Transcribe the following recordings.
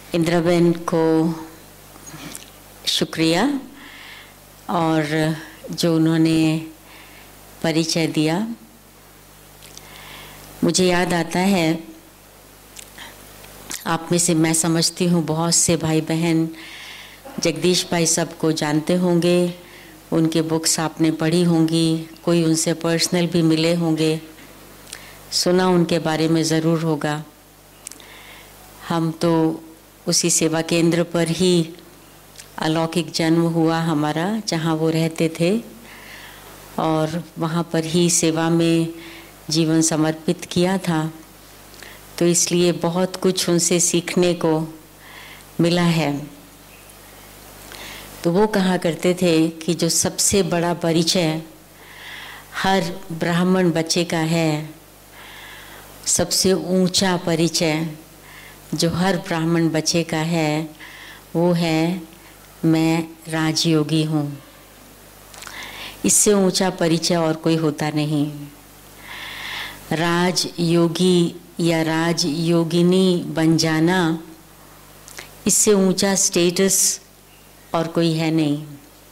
इंद्राबेन को शुक्रिया और जो उन्होंने परिचय दिया। मुझे याद आता है, आप में से मैं समझती हूँ बहुत से भाई बहन जगदीश भाई सबको जानते होंगे, उनके बुक्स आपने पढ़ी होंगी, कोई उनसे पर्सनल भी मिले होंगे, सुना उनके बारे में ज़रूर होगा। हम तो उसी सेवा केंद्र पर ही अलौकिक जन्म हुआ हमारा, जहाँ वो रहते थे, और वहाँ पर ही सेवा में जीवन समर्पित किया था। तो इसलिए बहुत कुछ उनसे सीखने को मिला है। तो वो कहा करते थे कि जो सबसे बड़ा परिचय हर ब्राह्मण बच्चे का है, सबसे ऊंचा परिचय जो हर ब्राह्मण बच्चे का है, वो है मैं राजयोगी हूँ। इससे ऊंचा परिचय और कोई होता नहीं। राजयोगी या राजयोगिनी बन जाना, इससे ऊंचा स्टेटस और कोई है नहीं।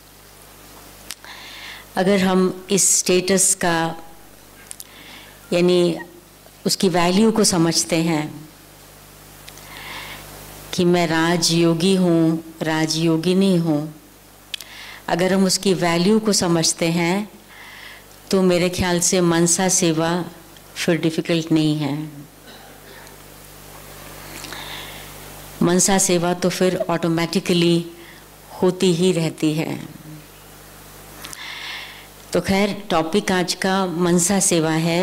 अगर हम इस स्टेटस का यानी उसकी वैल्यू को समझते हैं कि मैं राजयोगी हूँ, राजयोगिनी हूँ, अगर हम उसकी वैल्यू को समझते हैं तो मेरे ख्याल से मनसा सेवा फिर डिफ़िकल्ट नहीं है। मनसा सेवा तो फिर ऑटोमेटिकली होती ही रहती है। तो खैर, टॉपिक आज का मनसा सेवा है।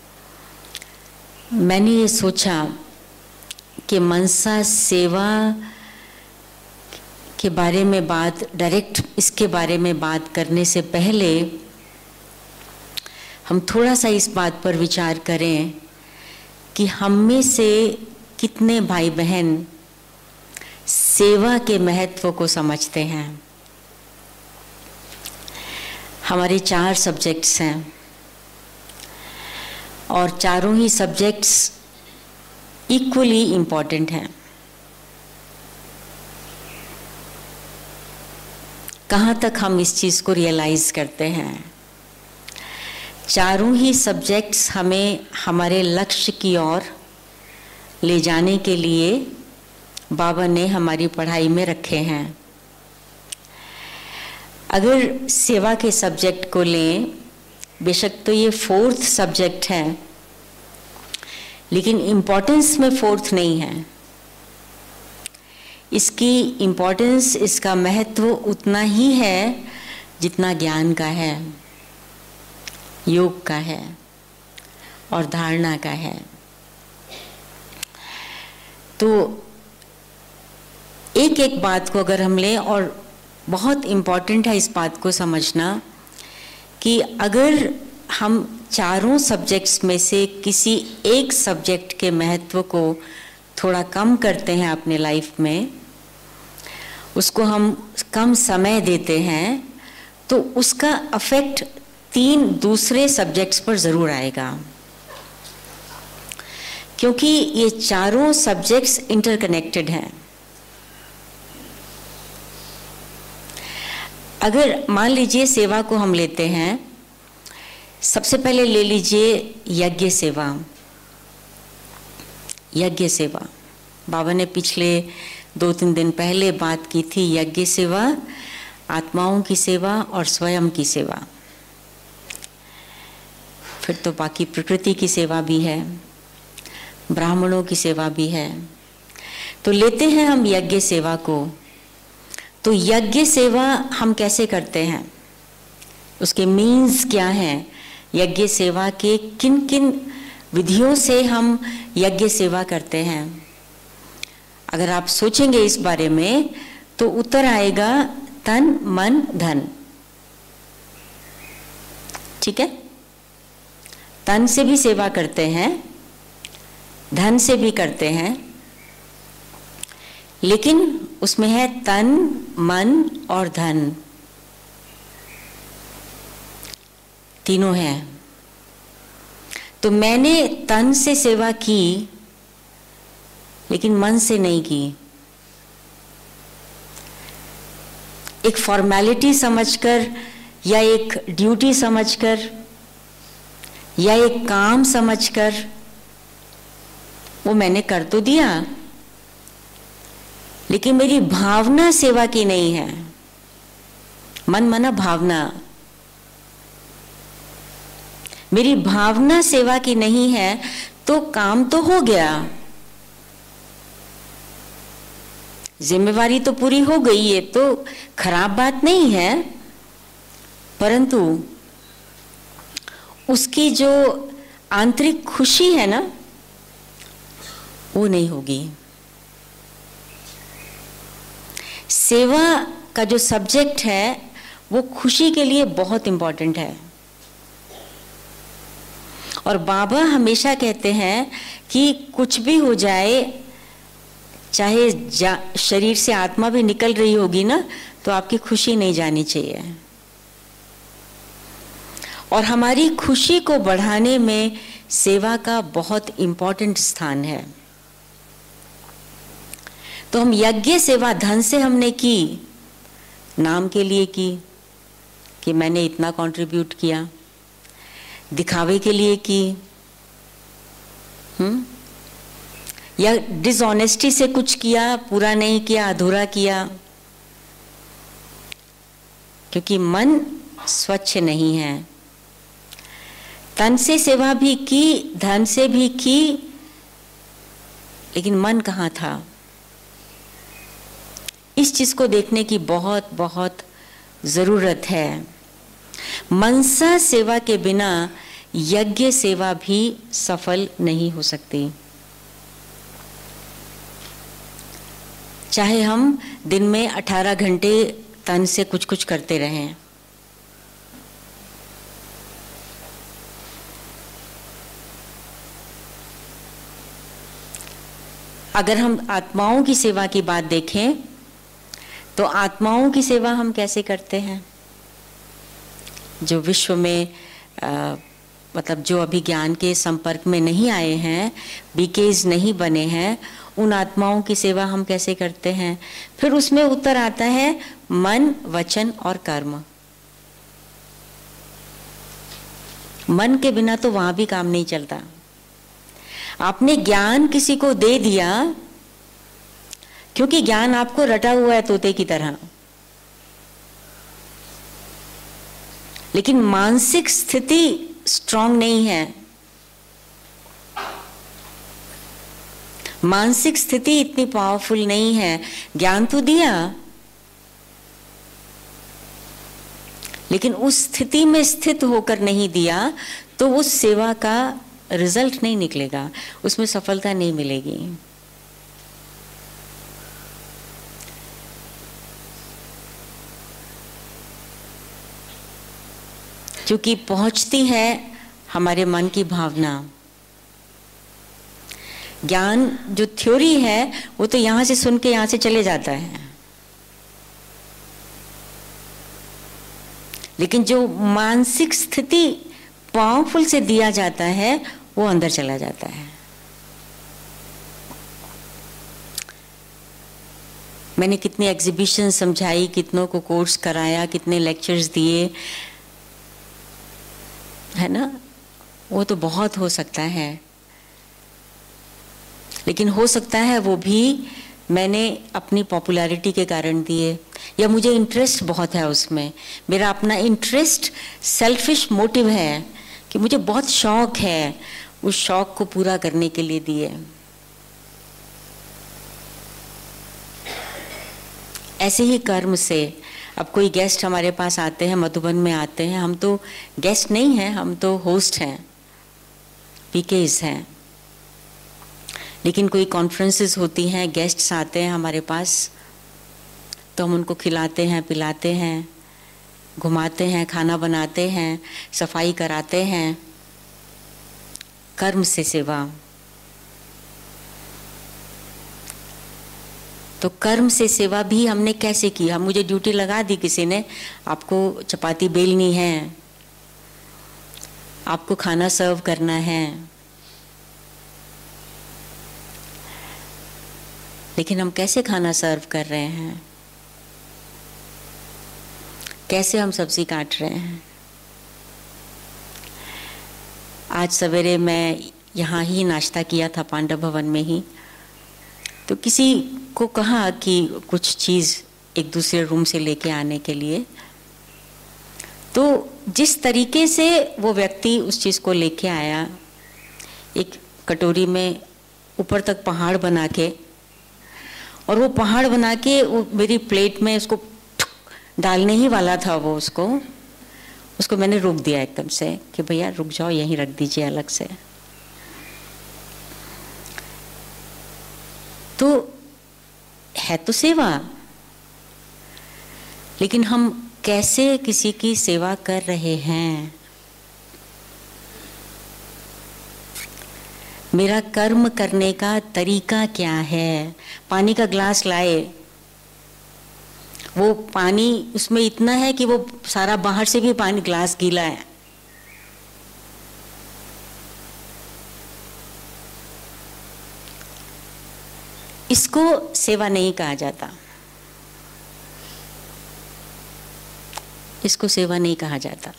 मैंने ये सोचा कि मनसा सेवा के बारे में डायरेक्ट इसके बारे में बात करने से पहले हम थोड़ा सा इस बात पर विचार करें कि हम में से कितने भाई बहन सेवा के महत्व को समझते हैं। हमारे 4 सब्जेक्ट्स हैं और चारों ही सब्जेक्ट्स इक्वली इम्पॉर्टेंट हैं। कहाँ तक हम इस चीज़ को रियलाइज़ करते हैं? चारों ही सब्जेक्ट्स हमें हमारे लक्ष्य की ओर ले जाने के लिए बाबा ने हमारी पढ़ाई में रखे हैं। अगर सेवा के सब्जेक्ट को लें, बेशक तो ये 4th सब्जेक्ट है, लेकिन इम्पोर्टेंस में 4th नहीं है। इसकी इम्पोर्टेंस, इसका महत्व उतना ही है जितना ज्ञान का है, योग का है और धारणा का है। तो एक एक बात को अगर हम लें, और बहुत इम्पॉर्टेंट है इस बात को समझना कि अगर हम चारों सब्जेक्ट्स में से किसी एक सब्जेक्ट के महत्व को थोड़ा कम करते हैं अपने लाइफ में, उसको हम कम समय देते हैं, तो उसका अफेक्ट 3 दूसरे सब्जेक्ट्स पर ज़रूर आएगा, क्योंकि ये चारों सब्जेक्ट्स इंटरकनेक्टेड हैं। अगर मान लीजिए सेवा को हम लेते हैं, सबसे पहले ले लीजिए यज्ञ सेवा। यज्ञ सेवा बाबा ने पिछले 2-3 दिन पहले बात की थी। यज्ञ सेवा, आत्माओं की सेवा और स्वयं की सेवा। फिर तो बाकी प्रकृति की सेवा भी है, ब्राह्मणों की सेवा भी है। तो लेते हैं हम यज्ञ सेवा को। तो यज्ञ सेवा हम कैसे करते हैं, उसके मीन्स क्या हैं, यज्ञ सेवा के किन किन विधियों से हम यज्ञ सेवा करते हैं। अगर आप सोचेंगे इस बारे में तो उत्तर आएगा तन मन धन। ठीक है, तन से भी सेवा करते हैं, धन से भी करते हैं, लेकिन उसमें है तन, मन और धन, तीनों हैं। तो मैंने तन से सेवा की, लेकिन मन से नहीं की। एक फॉर्मेलिटी समझकर या एक ड्यूटी समझकर या एक काम समझकर वो मैंने कर तो दिया, लेकिन मेरी भावना सेवा की नहीं है। मन माना भावना, मेरी भावना सेवा की नहीं है, तो काम तो हो गया, जिम्मेवारी तो पूरी हो गई, ये तो खराब बात नहीं है, परंतु उसकी जो आंतरिक खुशी है ना, वो नहीं होगी। सेवा का जो सब्जेक्ट है वो खुशी के लिए बहुत इंपॉर्टेंट है। और बाबा हमेशा कहते हैं कि कुछ भी हो जाए, चाहे शरीर से आत्मा भी निकल रही होगी ना, तो आपकी खुशी नहीं जानी चाहिए। और हमारी खुशी को बढ़ाने में सेवा का बहुत इंपॉर्टेंट स्थान है। तो हम यज्ञ सेवा धन से हमने की, नाम के लिए की कि मैंने इतना कंट्रीब्यूट किया, दिखावे के लिए की, या डिसऑनेस्टी से कुछ किया, पूरा नहीं किया, अधूरा किया, क्योंकि मन स्वच्छ नहीं है। तन से सेवा भी की, धन से भी की, लेकिन मन कहाँ था? इस चीज को देखने की बहुत बहुत जरूरत है। मनसा सेवा के बिना यज्ञ सेवा भी सफल नहीं हो सकती। चाहे हम दिन में 18 घंटे तन से कुछ कुछ करते रहें, अगर हम आत्माओं की सेवा की बात देखें तो आत्माओं की सेवा हम कैसे करते हैं? जो विश्व में मतलब जो अभी ज्ञान के संपर्क में नहीं आए हैं, बीकेज नहीं बने हैं, उन आत्माओं की सेवा हम कैसे करते हैं? फिर उसमें उत्तर आता है मन, वचन और कर्म। मन के बिना तो वहां भी काम नहीं चलता। आपने ज्ञान किसी को दे दिया, क्योंकि ज्ञान आपको रटा हुआ है तोते की तरह, लेकिन मानसिक स्थिति स्ट्रांग नहीं है। मानसिक स्थिति इतनी पावरफुल नहीं है। ज्ञान तो दिया, लेकिन उस स्थिति में स्थित होकर नहीं दिया, तो उस सेवा का रिजल्ट नहीं निकलेगा, उसमें सफलता नहीं मिलेगी। क्योंकि पहुंचती है हमारे मन की भावना। ज्ञान जो थ्योरी है वो तो यहां से सुन के यहां से चले जाता है, लेकिन जो मानसिक स्थिति पावरफुल से दिया जाता है वो अंदर चला जाता है। मैंने कितनी एग्जीबिशन समझाई, कितनों को कोर्स कराया, कितने लेक्चर्स दिए, है ना, वो तो बहुत हो सकता है, लेकिन हो सकता है वो भी मैंने अपनी पॉपुलैरिटी के कारण दिए, या मुझे इंटरेस्ट बहुत है उसमें, मेरा अपना इंटरेस्ट सेल्फिश मोटिव है कि मुझे बहुत शौक है, उस शौक को पूरा करने के लिए दिए। ऐसे ही कर्म से, अब कोई गेस्ट हमारे पास आते हैं, मधुबन में आते हैं, हम तो गेस्ट नहीं हैं, हम तो होस्ट हैं, पीकेज हैं, लेकिन कोई कॉन्फ्रेंसेस होती हैं, गेस्ट्स आते हैं हमारे पास, तो हम उनको खिलाते हैं, पिलाते हैं, घुमाते हैं, खाना बनाते हैं, सफाई कराते हैं। कर्म से सेवा। तो कर्म से सेवा भी हमने कैसे की? हम, मुझे ड्यूटी लगा दी किसी ने, आपको चपाती बेलनी है, आपको खाना सर्व करना है, लेकिन हम कैसे खाना सर्व कर रहे हैं? कैसे हम सब्जी काट रहे हैं। आज सवेरे मैं यहाँ ही नाश्ता किया था, पांडव भवन में ही। तो किसी को कहा कि कुछ चीज़ एक दूसरे रूम से लेके आने के लिए, तो जिस तरीके से वो व्यक्ति उस चीज़ को लेके आया, एक कटोरी में ऊपर तक पहाड़ बना के, और वो पहाड़ बना के वो मेरी प्लेट में उसको डालने ही वाला था, वो उसको मैंने रोक दिया एकदम से कि भैया रुक जाओ, यहीं रख दीजिए अलग से। तो है तो सेवा, लेकिन हम कैसे किसी की सेवा कर रहे हैं। मेरा कर्म करने का तरीका क्या है। पानी का ग्लास लाए, वो पानी उसमें इतना है कि वो सारा बाहर से भी पानी, ग्लास गीला है। इसको सेवा नहीं कहा जाता, इसको सेवा नहीं कहा जाता।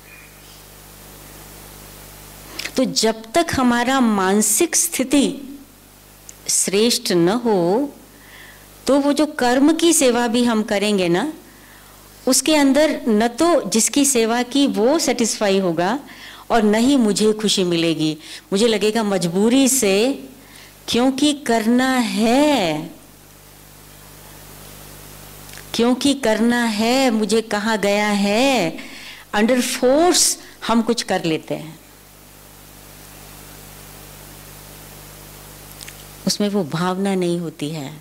तो जब तक हमारा मानसिक स्थिति श्रेष्ठ न हो, तो वो जो कर्म की सेवा भी हम करेंगे ना, उसके अंदर न तो जिसकी सेवा की वो सेटिस्फाई होगा और न ही मुझे खुशी मिलेगी। मुझे लगेगा मजबूरी से, क्योंकि करना है, क्योंकि करना है, मुझे कहा गया है, अंडर फोर्स हम कुछ कर लेते हैं। उसमें वो भावना नहीं होती है।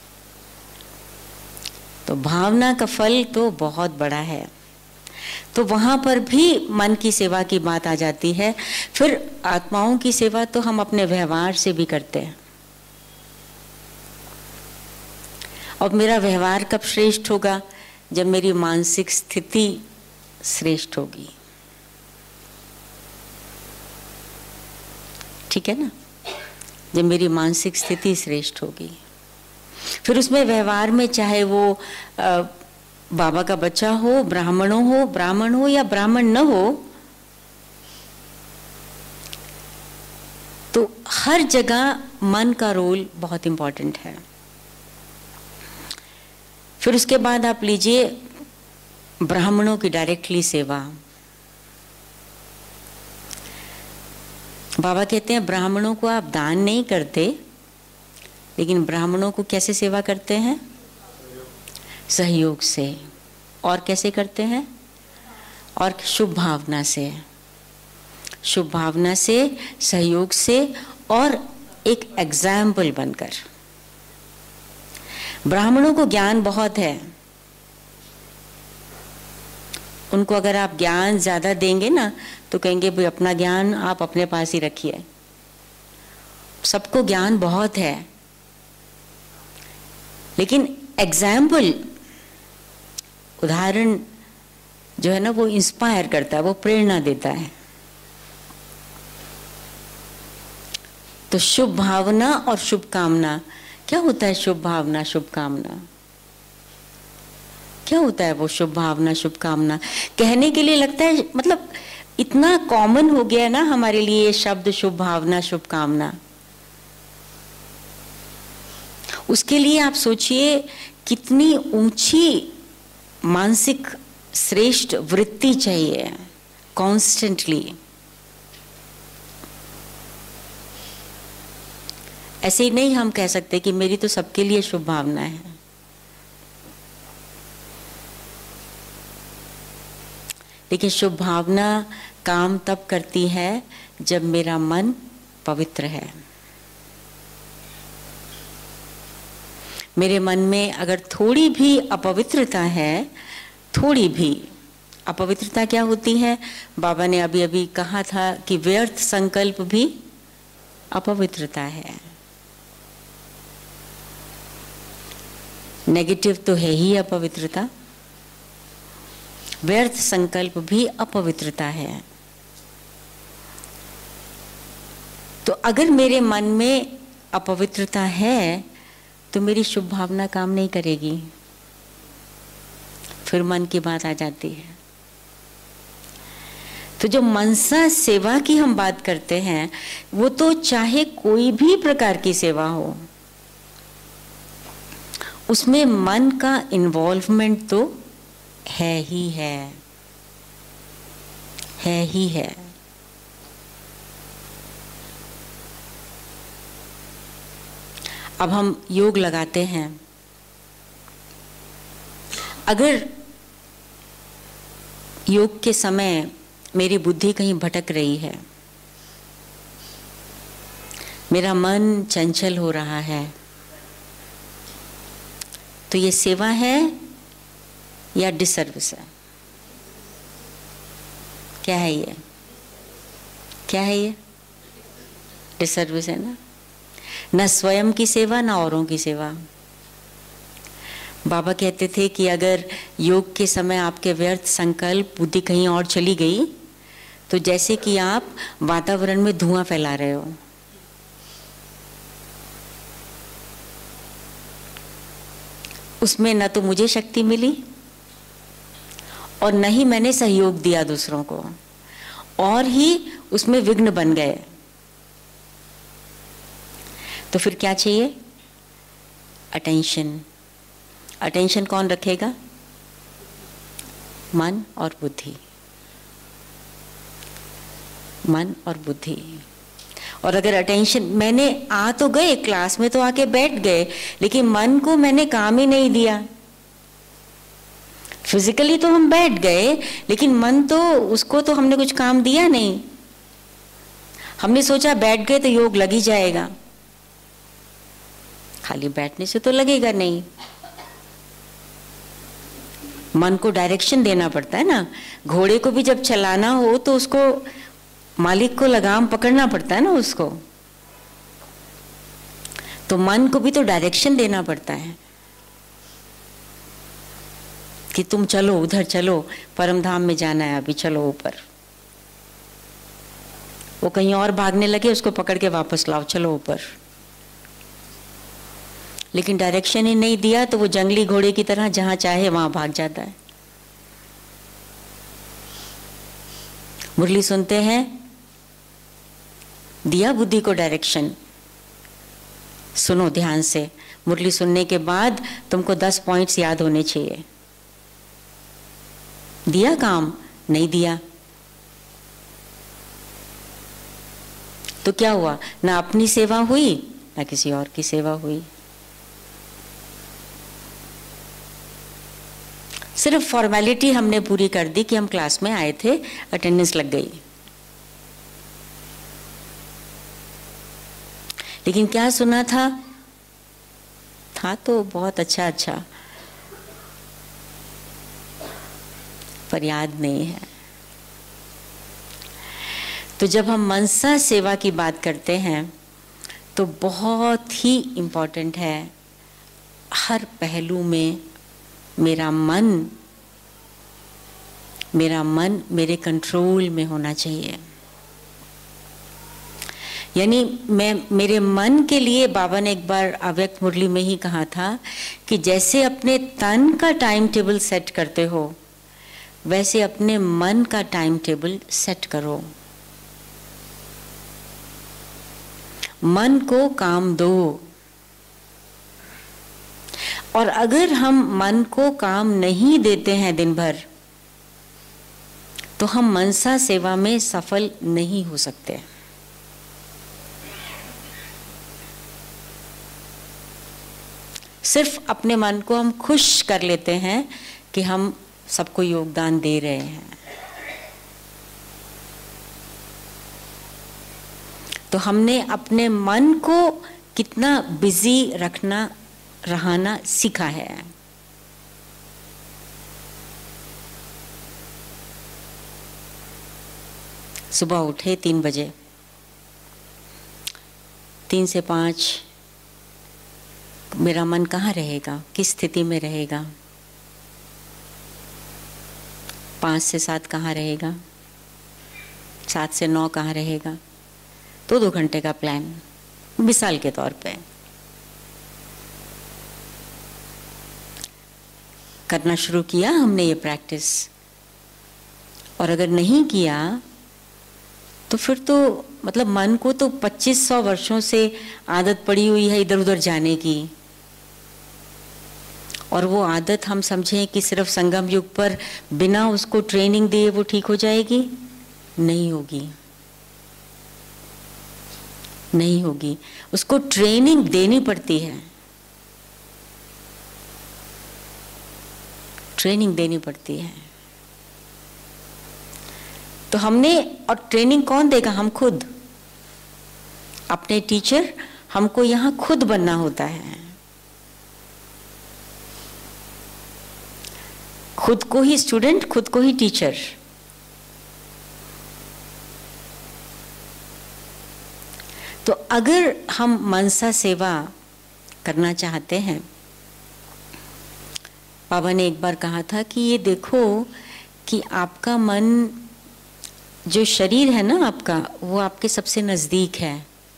तो भावना का फल तो बहुत बड़ा है। तो वहां पर भी मन की सेवा की बात आ जाती है। फिर आत्माओं की सेवा तो हम अपने व्यवहार से भी करते हैं। और मेरा व्यवहार कब श्रेष्ठ होगा? जब मेरी मानसिक स्थिति श्रेष्ठ होगी। ठीक है ना? जब मेरी मानसिक स्थिति श्रेष्ठ होगी, फिर उसमें व्यवहार में चाहे वो बाबा का बच्चा हो, ब्राह्मण हो या ब्राह्मण न हो, तो हर जगह मन का रोल बहुत इंपॉर्टेंट है। फिर उसके बाद आप लीजिए ब्राह्मणों की डायरेक्टली सेवा। बाबा कहते हैं ब्राह्मणों को आप दान नहीं करते, लेकिन ब्राह्मणों को कैसे सेवा करते हैं? सहयोग से। और कैसे करते हैं? और शुभ भावना से, शुभ भावना से, सहयोग से, और एक एग्जाम्पल बनकर। ब्राह्मणों को ज्ञान बहुत है। उनको अगर आप ज्ञान ज्यादा देंगे ना, तो कहेंगे भाई अपना ज्ञान आप अपने पास ही रखिए। सबको ज्ञान बहुत है, लेकिन एग्जाम्पल, उदाहरण जो है ना, वो इंस्पायर करता है, वो प्रेरणा देता है। तो शुभ भावना और शुभ कामना, क्या होता है शुभ भावना, शुभ कामना? क्या होता है वो शुभ भावना, शुभ कामना? कहने के लिए लगता है, मतलब इतना कॉमन हो गया ना हमारे लिए ये शब्द शुभ भावना, शुभ कामना। उसके लिए आप सोचिए कितनी ऊंची मानसिक श्रेष्ठ वृत्ति चाहिए कॉन्स्टेंटली। ऐसे ही नहीं हम कह सकते कि मेरी तो सबके लिए शुभ भावना है। लेकिन शुभ भावना काम तब करती है जब मेरा मन पवित्र है। मेरे मन में अगर थोड़ी भी अपवित्रता है, थोड़ी भी अपवित्रता क्या होती है? बाबा ने अभी अभी कहा था कि व्यर्थ संकल्प भी अपवित्रता है। नेगेटिव तो है ही अपवित्रता, व्यर्थ संकल्प भी अपवित्रता है। तो अगर मेरे मन में अपवित्रता है, तो मेरी शुभ भावना काम नहीं करेगी। फिर मन की बात आ जाती है। तो जो मनसा सेवा की हम बात करते हैं, वो तो चाहे कोई भी प्रकार की सेवा हो, उसमें मन का इन्वॉल्वमेंट तो है ही है ही है। अब हम योग लगाते हैं, अगर योग के समय मेरी बुद्धि कहीं भटक रही है, मेरा मन चंचल हो रहा है, तो ये सेवा है या डिसर्विस है? क्या है ये? क्या है ये? डिसर्विस है ना। न स्वयं की सेवा, न औरों की सेवा। बाबा कहते थे कि अगर योग के समय आपके व्यर्थ संकल्प, बुद्धि कहीं और चली गई, तो जैसे कि आप वातावरण में धुआं फैला रहे हो। उसमें न तो मुझे शक्ति मिली और न ही मैंने सहयोग दिया दूसरों को, और ही उसमें विघ्न बन गए। तो फिर क्या चाहिए? अटेंशन। अटेंशन कौन रखेगा? मन और बुद्धि। मन और बुद्धि। और अगर अटेंशन, मैंने आ तो गए, क्लास में तो आके बैठ गए, लेकिन मन को मैंने काम ही नहीं दिया। फिजिकली तो हम बैठ गए, लेकिन मन तो, उसको तो हमने कुछ काम दिया नहीं। हमने सोचा बैठ गए तो योग लग ही जाएगा, खाली बैठने से तो लगेगा नहीं। मन को डायरेक्शन देना पड़ता है ना। घोड़े को भी जब चलाना हो तो उसको, मालिक को लगाम पकड़ना पड़ता है ना उसको। तो मन को भी तो डायरेक्शन देना पड़ता है कि तुम चलो, उधर चलो, परम धाम में जाना है, अभी चलो ऊपर। वो कहीं और भागने लगे, उसको पकड़ के वापस लाओ, चलो ऊपर। लेकिन डायरेक्शन ही नहीं दिया तो वो जंगली घोड़े की तरह जहां चाहे वहां भाग जाता है। मुरली सुनते हैं, दिया बुद्धि को डायरेक्शन। सुनो ध्यान से, मुरली सुनने के बाद तुमको 10 पॉइंट्स याद होने चाहिए। दिया काम? नहीं दिया तो क्या हुआ? ना अपनी सेवा हुई, ना किसी और की सेवा हुई। सिर्फ फॉर्मेलिटी हमने पूरी कर दी कि हम क्लास में आए थे, अटेंडेंस लग गई। लेकिन क्या सुना था? था तो बहुत अच्छा अच्छा, पर याद नहीं है। तो जब हम मनसा सेवा की बात करते हैं तो बहुत ही इम्पोर्टेंट है, हर पहलू में मेरा मन मेरे कंट्रोल में होना चाहिए। यानी मेरे मन के लिए बाबा ने एक बार अव्यक्त मुरली में ही कहा था कि जैसे अपने तन का टाइम टेबल सेट करते हो, वैसे अपने मन का टाइम टेबल सेट करो। मन को काम दो। और अगर हम मन को काम नहीं देते हैं दिन भर, तो हम मनसा सेवा में सफल नहीं हो सकते। सिर्फ अपने मन को हम खुश कर लेते हैं कि हम सबको योगदान दे रहे हैं। तो हमने अपने मन को कितना बिजी रहना सीखा है। सुबह उठे 3 बजे, 3 से 5 मेरा मन कहाँ रहेगा, किस स्थिति में रहेगा? 5 से 7 कहाँ रहेगा? 7 से 9 कहाँ रहेगा? तो 2 घंटे का प्लान, मिसाल के तौर पे। करना शुरू किया हमने ये प्रैक्टिस, और अगर नहीं किया तो फिर तो मतलब मन को तो 2500 वर्षों से आदत पड़ी हुई है इधर उधर जाने की, और वो आदत हम समझें कि सिर्फ संगम युग पर बिना उसको ट्रेनिंग दिए वो ठीक हो जाएगी, नहीं होगी, नहीं होगी। उसको ट्रेनिंग देनी पड़ती है, ट्रेनिंग देनी पड़ती है। तो हमने, और ट्रेनिंग कौन देगा? हम खुद, अपने टीचर हमको यहां खुद बनना होता है, खुद को ही स्टूडेंट, खुद को ही टीचर। तो अगर हम मनसा सेवा करना चाहते हैं, बाबा ने एक बार कहा था कि ये देखो कि आपका मन, जो शरीर है ना आपका, वो आपके सबसे नजदीक है,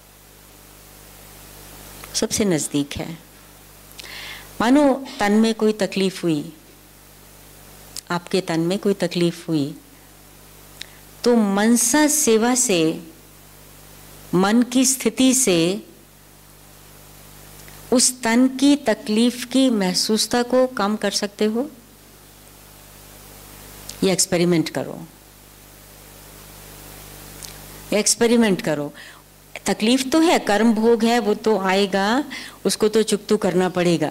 सबसे नजदीक है। मानो तन में कोई तकलीफ हुई, आपके तन में कोई तकलीफ हुई, तो मनसा सेवा से, मन की स्थिति से उस तन की तकलीफ की महसूसता को कम कर सकते हो। ये एक्सपेरिमेंट करो, एक्सपेरिमेंट करो। तकलीफ तो है, कर्म भोग है, वो तो आएगा, उसको तो चुकतू करना पड़ेगा,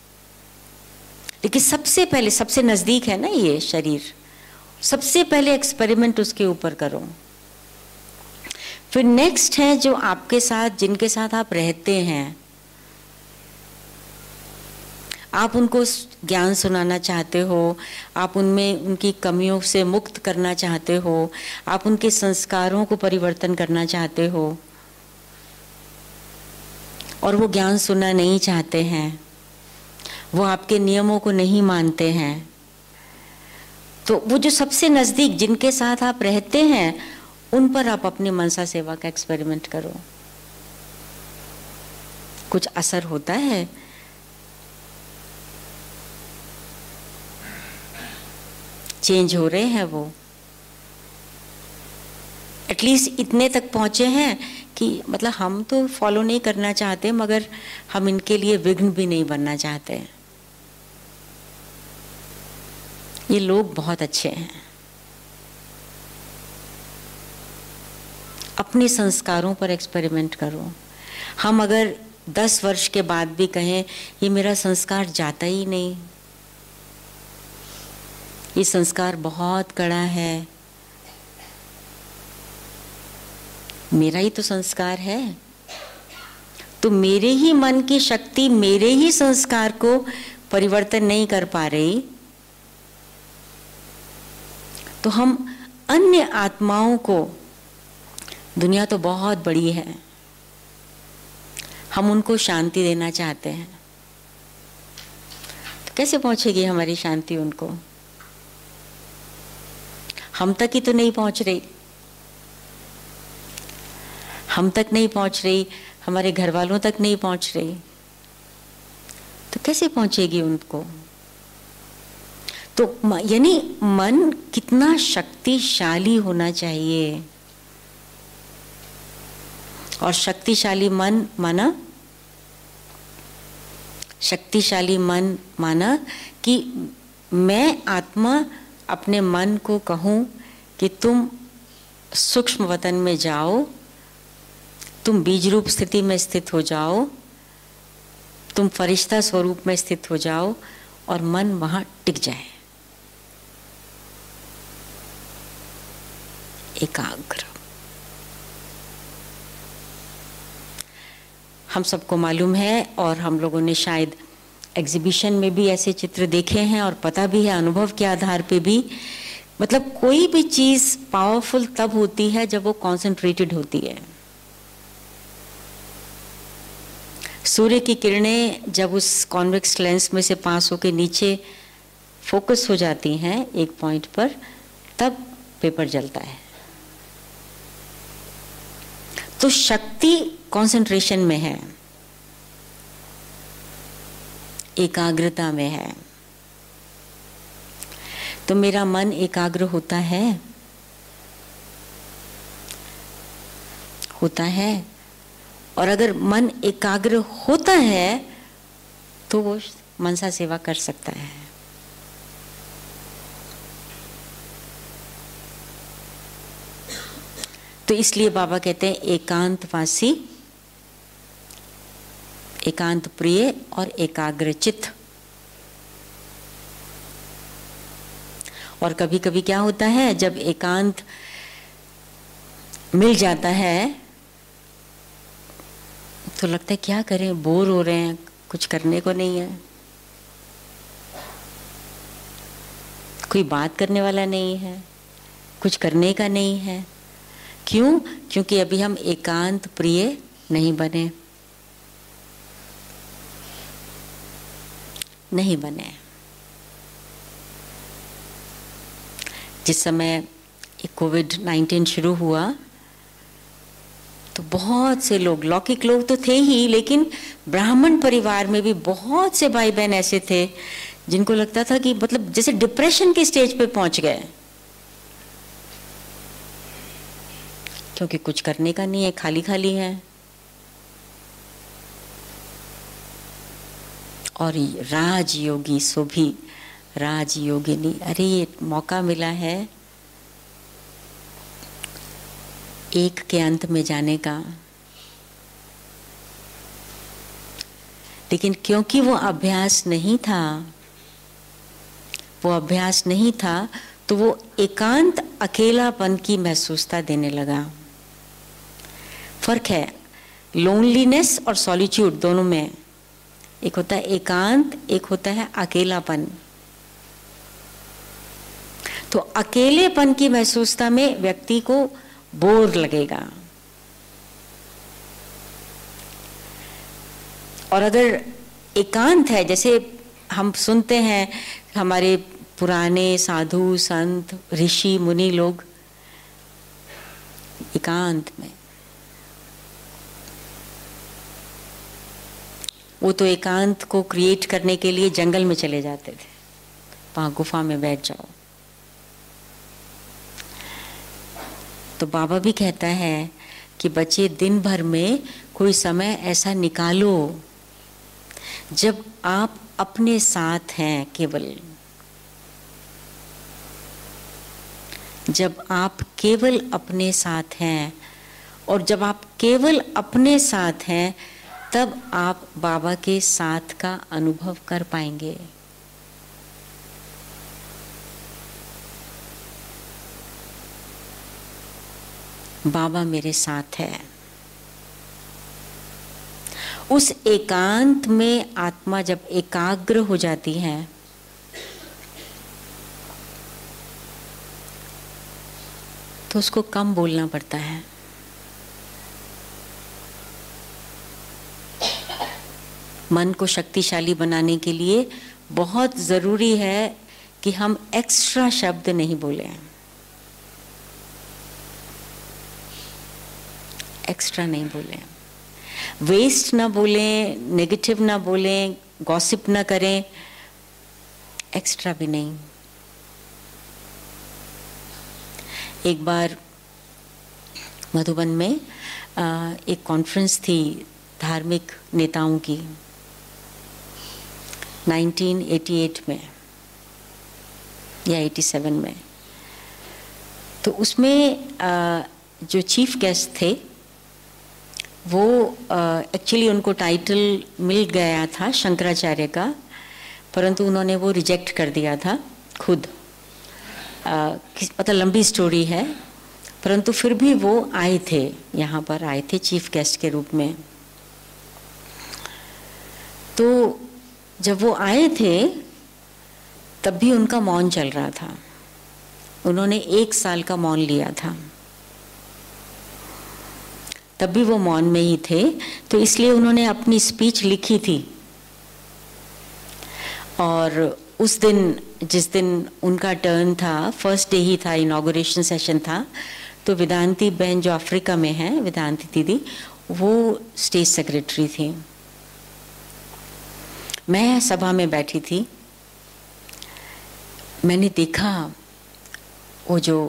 लेकिन सबसे पहले, सबसे नजदीक है ना ये शरीर, सबसे पहले एक्सपेरिमेंट उसके ऊपर करो। फिर नेक्स्ट है जो आपके साथ, जिनके साथ आप रहते हैं, आप उनको ज्ञान सुनाना चाहते हो, आप उनमें उनकी कमियों से मुक्त करना चाहते हो, आप उनके संस्कारों को परिवर्तन करना चाहते हो, और वो ज्ञान सुनना नहीं चाहते हैं, वो आपके नियमों को नहीं मानते हैं, तो वो जो सबसे नजदीक, जिनके साथ आप रहते हैं, उन पर आप अपनी मनसा सेवा का एक्सपेरिमेंट करो। कुछ असर होता है, चेंज हो रहे हैं, वो एटलीस्ट इतने तक पहुंचे हैं कि मतलब हम तो फॉलो नहीं करना चाहते, मगर हम इनके लिए विघ्न भी नहीं बनना चाहते। ये लोग बहुत अच्छे हैं। अपने संस्कारों पर एक्सपेरिमेंट करो। हम अगर 10 वर्ष के बाद भी कहें ये मेरा संस्कार जाता ही नहीं, ये संस्कार बहुत कड़ा है, मेरा ही तो संस्कार है, तो मेरे ही मन की शक्ति मेरे ही संस्कार को परिवर्तन नहीं कर पा रही, तो हम अन्य आत्माओं को, दुनिया तो बहुत बड़ी है, हम उनको शांति देना चाहते हैं, तो कैसे पहुंचेगी हमारी शांति उनको? हम तक ही तो नहीं पहुंच रही, हम तक नहीं पहुंच रही, हमारे घर वालों तक नहीं पहुंच रही, तो कैसे पहुंचेगी उनको? तो यानी मन कितना शक्तिशाली होना चाहिए, और शक्तिशाली मन माना, शक्तिशाली मन माना कि मैं आत्मा अपने मन को कहूं कि तुम सूक्ष्म वतन में जाओ, तुम बीज रूप स्थिति में स्थित हो जाओ, तुम फरिश्ता स्वरूप में स्थित हो जाओ, और मन वहां टिक जाए, एकाग्र। हम सबको मालूम है, और हम लोगों ने शायद एग्जीबिशन में भी ऐसे चित्र देखे हैं, और पता भी है अनुभव के आधार पे भी, मतलब कोई भी चीज पावरफुल तब होती है जब वो कॉन्सेंट्रेटेड होती है। सूर्य की किरणें जब उस कॉन्वेक्स लेंस में से पास होकर नीचे फोकस हो जाती हैं एक पॉइंट पर, तब पेपर जलता है। तो शक्ति कंसंट्रेशन में है, एकाग्रता में है। तो मेरा मन एकाग्र होता है, और अगर मन एकाग्र होता है तो वो मनसा सेवा कर सकता है। तो इसलिए बाबा कहते हैं एकांतवासी, एकांत प्रिय और एकाग्रचित। और कभी कभी क्या होता है, जब एकांत मिल जाता है तो लगता है क्या करें, बोर हो रहे हैं, कुछ करने को नहीं है, कोई बात करने वाला नहीं है, कुछ करने का नहीं है। क्यों? क्योंकि अभी हम एकांत प्रिय नहीं बने, नहीं बने। जिस समय कोविड-19 शुरू हुआ तो बहुत से लोग, लौकिक लोग तो थे ही, लेकिन ब्राह्मण परिवार में भी बहुत से भाई बहन ऐसे थे जिनको लगता था कि मतलब जैसे डिप्रेशन के स्टेज पे पहुंच गए, क्योंकि कुछ करने का नहीं है, खाली खाली है। और राजयोगी सुभी, राजयोगिनी, अरे ये मौका मिला है एक के अंत में जाने का, लेकिन क्योंकि वो अभ्यास नहीं था, तो वो एकांत अकेलापन की महसूसता देने लगा। फर्क है लोनलीनेस और सॉलिट्यूड दोनों में। एक होता है एकांत, एक होता है अकेलापन। तो अकेलेपन की महसूसता में व्यक्ति को बोर लगेगा, और अगर एकांत है, जैसे हम सुनते हैं हमारे पुराने साधु संत ऋषि मुनि लोग एकांत में, वो तो एकांत को क्रिएट करने के लिए जंगल में चले जाते थे, वहां गुफा में बैठ जाओ। तो बाबा भी कहता है कि बच्चे दिन भर में कोई समय ऐसा निकालो जब आप अपने साथ हैं, केवल जब आप केवल अपने साथ हैं। और जब आप केवल अपने साथ हैं तब आप बाबा के साथ का अनुभव कर पाएंगे। बाबा मेरे साथ है। उस एकांत में आत्मा जब एकाग्र हो जाती है तो उसको कम बोलना पड़ता है। मन को शक्तिशाली बनाने के लिए बहुत जरूरी है कि हम एक्स्ट्रा शब्द नहीं बोलें, एक्स्ट्रा नहीं बोलें, वेस्ट ना बोलें, नेगेटिव ना बोलें, गॉसिप ना करें, एक्स्ट्रा भी नहीं। एक बार मधुबन में एक कॉन्फ्रेंस थी धार्मिक नेताओं की 1988 में या 87 में। तो उसमें जो चीफ गेस्ट थे वो एक्चुअली उनको टाइटल मिल गया था शंकराचार्य का, परंतु उन्होंने वो रिजेक्ट कर दिया था खुद। मतलब लंबी स्टोरी है, परंतु फिर भी वो आए थे, यहाँ पर आए थे चीफ गेस्ट के रूप में। तो जब वो आए थे तब भी उनका मौन चल रहा था। उन्होंने 1 साल का मौन लिया था, तब भी वो मौन में ही थे। तो इसलिए उन्होंने अपनी स्पीच लिखी थी, और उस दिन जिस दिन उनका टर्न था, फर्स्ट डे ही था, इनॉग्रेशन सेशन था, तो वेदांती बहन जो अफ्रीका में है, वेदांती दीदी, वो स्टेज सेक्रेटरी थी। मैं सभा में बैठी थी। मैंने देखा वो जो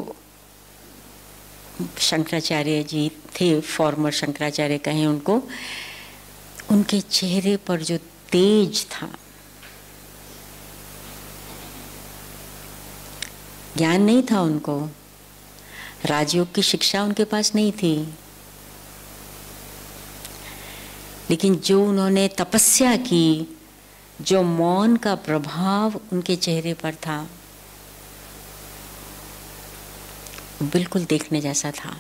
शंकराचार्य जी थे, फॉर्मर शंकराचार्य कहें उनको, उनके चेहरे पर जो तेज था, ज्ञान नहीं था उनको, राजयोग की शिक्षा उनके पास नहीं थी, लेकिन जो उन्होंने तपस्या की, जो मौन का प्रभाव उनके चेहरे पर था, बिल्कुल देखने जैसा था।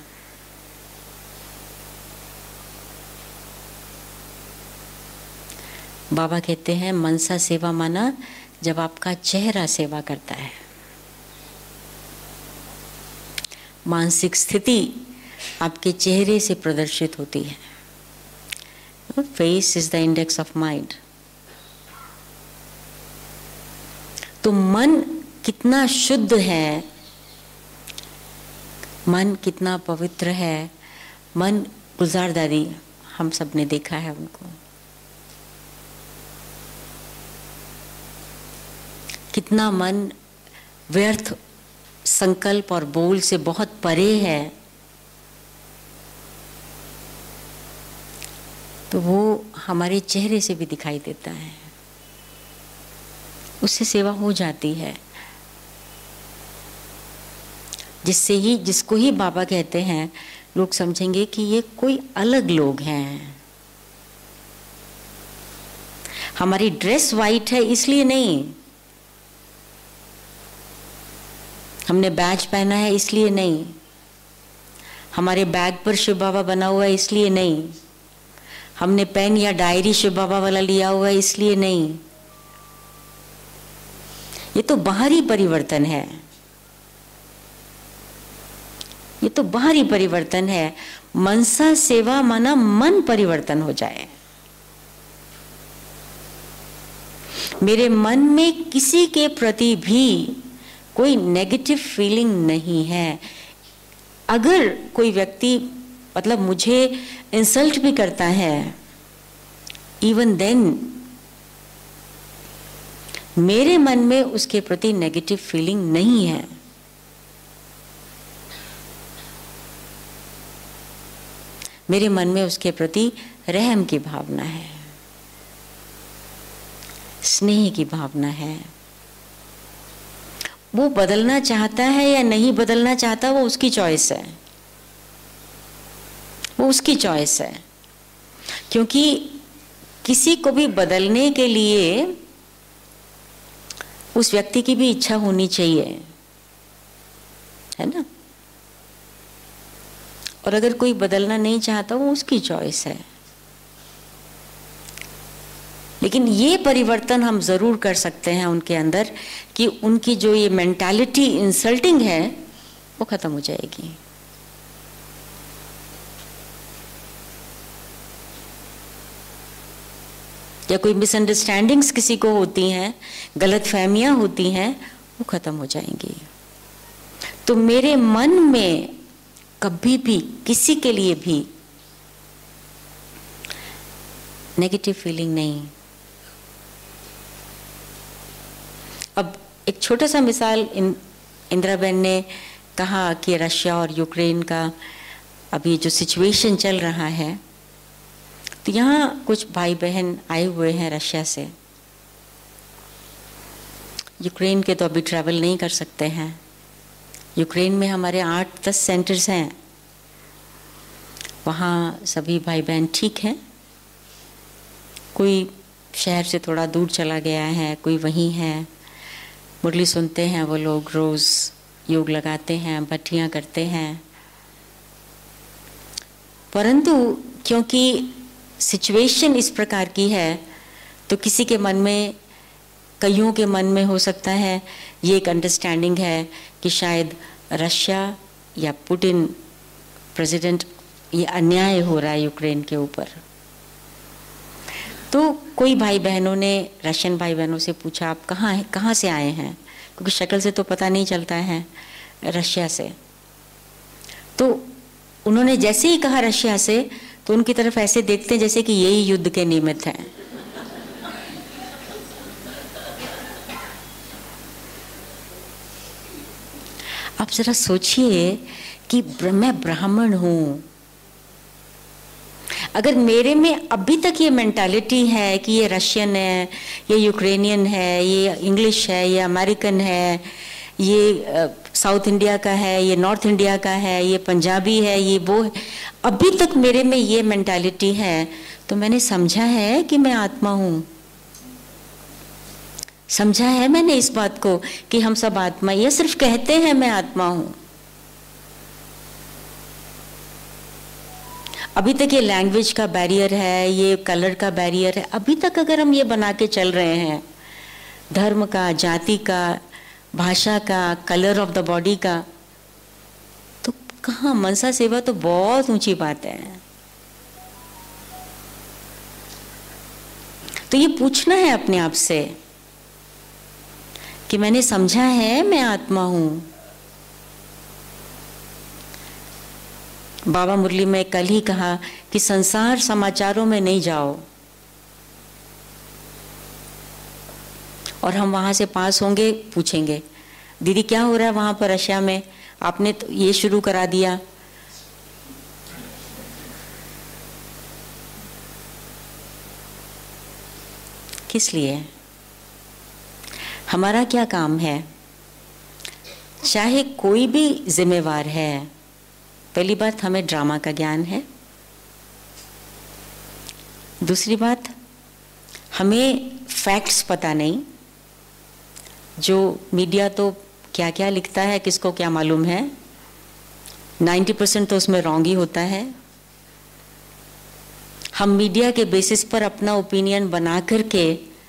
बाबा कहते हैं मनसा सेवा माना जब आपका चेहरा सेवा करता है। मानसिक स्थिति आपके चेहरे से प्रदर्शित होती है। Face is the index of mind. तो मन कितना शुद्ध है, मन कितना पवित्र है, मन गुलजार दादी हम सब ने देखा है उनको, कितना मन व्यर्थ संकल्प और बोल से बहुत परे है। तो वो हमारे चेहरे से भी दिखाई देता है, उससे सेवा हो जाती है, जिसको ही बाबा कहते हैं, लोग समझेंगे कि ये कोई अलग लोग हैं। हमारी ड्रेस वाइट है इसलिए नहीं, हमने बैज पहना है इसलिए नहीं, हमारे बैग पर शिव बाबा बना हुआ है इसलिए नहीं, हमने पेन या डायरी शिव बाबा वाला लिया हुआ है इसलिए नहीं। ये तो बाहरी परिवर्तन है, ये तो बाहरी परिवर्तन है। मनसा सेवा माना मन परिवर्तन हो जाए। मेरे मन में किसी के प्रति भी कोई नेगेटिव फीलिंग नहीं है। अगर कोई व्यक्ति मतलब मुझे इंसल्ट भी करता है, इवन देन मेरे मन में उसके प्रति नेगेटिव फीलिंग नहीं है। मेरे मन में उसके प्रति रहम की भावना है, स्नेह की भावना है। वो बदलना चाहता है या नहीं बदलना चाहता, वो उसकी चॉइस है, वो उसकी चॉइस है। क्योंकि किसी को भी बदलने के लिए उस व्यक्ति की भी इच्छा होनी चाहिए, है ना। और अगर कोई बदलना नहीं चाहता, वो उसकी चॉइस है। लेकिन ये परिवर्तन हम जरूर कर सकते हैं उनके अंदर कि उनकी जो ये मेंटालिटी इंसल्टिंग है वो खत्म हो जाएगी। या कोई मिसअंडरस्टैंडिंग्स किसी को होती हैं, गलतफहमियां होती हैं, वो खत्म हो जाएंगी। तो मेरे मन में कभी भी किसी के लिए भी नेगेटिव फीलिंग नहीं। अब एक छोटा सा मिसाल, इंदिराबेन ने कहा कि रशिया और यूक्रेन का अभी जो सिचुएशन चल रहा है, तो यहाँ कुछ भाई बहन आए हुए हैं रशिया से। यूक्रेन के तो अभी ट्रैवल नहीं कर सकते हैं। यूक्रेन में हमारे 8-10 सेंटर्स हैं, वहाँ सभी भाई बहन ठीक हैं। कोई शहर से थोड़ा दूर चला गया है, कोई वहीं है। मुरली सुनते हैं वो लोग, रोज़ योग लगाते हैं, भट्टियाँ करते हैं। परंतु क्योंकि सिचुएशन इस प्रकार की है, तो किसी के मन में, कईयों के मन में हो सकता है ये एक अंडरस्टैंडिंग है कि शायद रशिया या पुतिन प्रेसिडेंट, ये अन्याय हो रहा है यूक्रेन के ऊपर। तो कोई भाई बहनों ने, रशियन भाई बहनों से पूछा आप कहाँ से आए हैं, क्योंकि शक्ल से तो पता नहीं चलता है। रशिया से। तो उन्होंने जैसे ही कहा रशिया से, तो उनकी तरफ ऐसे देखते हैं जैसे कि यही युद्ध के निमित्त हैं। आप जरा सोचिए कि मैं ब्राह्मण हूं, अगर मेरे में अभी तक ये मेंटालिटी है कि ये रशियन है, ये यूक्रेनियन है, ये इंग्लिश है, ये अमेरिकन है, ये साउथ इंडिया का है, ये नॉर्थ इंडिया का है, ये पंजाबी है, ये वो है, अभी तक मेरे में ये मेंटालिटी है, तो मैंने समझा है कि मैं आत्मा हूं। समझा है मैंने इस बात को कि हम सब आत्मा, ये सिर्फ कहते हैं मैं आत्मा हूं। अभी तक ये लैंग्वेज का बैरियर है, ये कलर का बैरियर है, अभी तक अगर हम ये बना के चल रहे हैं, धर्म का, जाति का, भाषा का, कलर ऑफ द बॉडी का, तो कहाँ, मनसा सेवा तो बहुत ऊंची बात है। तो ये पूछना है अपने आप से कि मैंने समझा है मैं आत्मा हूं। बाबा मुरली में कल ही कहा कि संसार समाचारों में नहीं जाओ, और हम वहां से पास होंगे, पूछेंगे दीदी क्या हो रहा है वहां पर रशिया में, आपने तो ये शुरू करा दिया। किस लिए? हमारा क्या काम है? चाहे कोई भी जिम्मेवार है, पहली बात हमें ड्रामा का ज्ञान है, दूसरी बात हमें फैक्ट्स पता नहीं, जो मीडिया तो क्या क्या लिखता है किसको क्या मालूम है, 90% तो उसमें रॉन्ग ही होता है। हम मीडिया के बेसिस पर अपना ओपिनियन बना करके